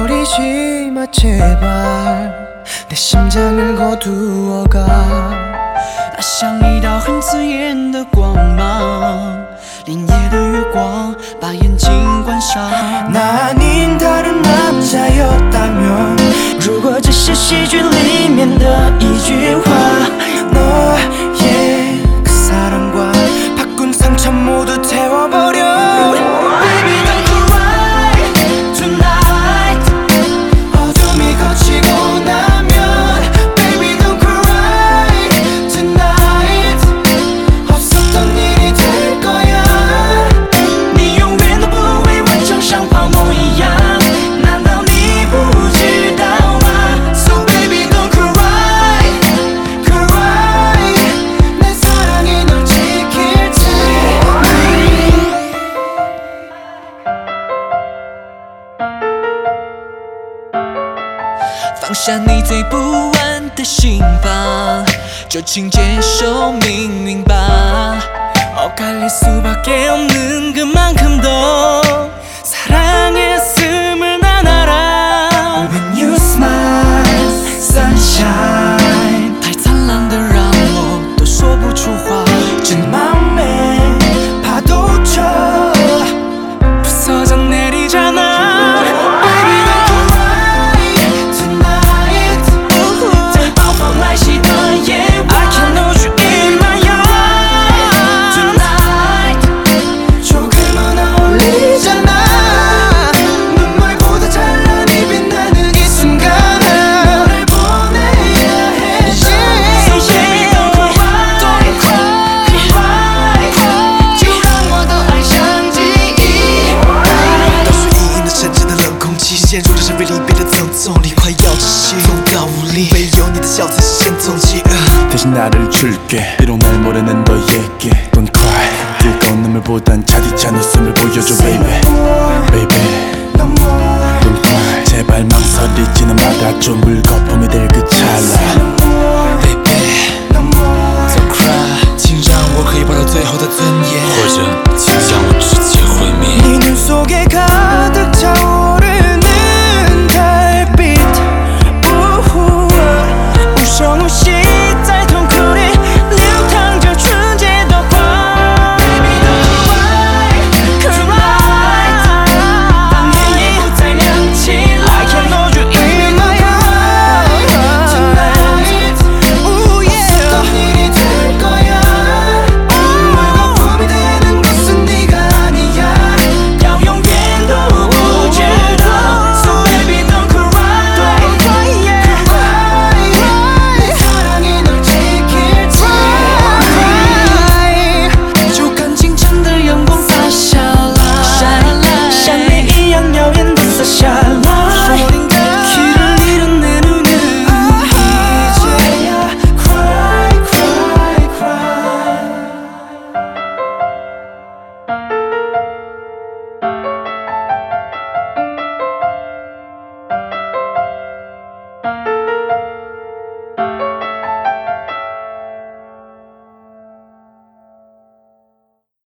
버리지 마 제발 내 심장을 거두어가 那像一道很刺眼的光芒，连夜的月光把眼睛关上。 나 아닌 다른 남자였다면 如果这是戏剧里面的一句话 너의 그 사랑과 바꾼 상처 모두 태워버려 Baby don't cry tonight 어둠이 거치고 나면 Baby don't cry tonight 없었던 일이 될 거야 你永远都不会完成像泡沫一样，难道你不知道吗 So baby don't cry cry 내 사랑이 널 지킬 테니 放下你最不安的心房，就请接受命运吧。 엇갈릴 수밖에 없는 그만큼 더 사랑했음을 난 알아. When you smile sunshine 太灿烂的让我都说不出话， 제 맘에 파도쳐 부서져 내리잖아. Baby don't cry tonight 在暴风来袭的夜晚 I can hold you in my arms tonight. 조금은 어울리잖아 눈물보다 찬란히 빛나는 이 순간을 너를 보내야 해 So baby don't cry, don't cry. 就让我的爱像记忆。 倒数1的沉沉的冷空气，陷入了深水里变得疼痛力，快要窒息，痛到无力。唯有你的笑才是先痛期。 대신 나를 줄게 비록 날 모르는 너에게 Don't cry 뜨거운 눈물보단 차디찬 웃음을 보여줘 baby Baby Don't cry 제발 망설이지는 말아줘 물거품이 될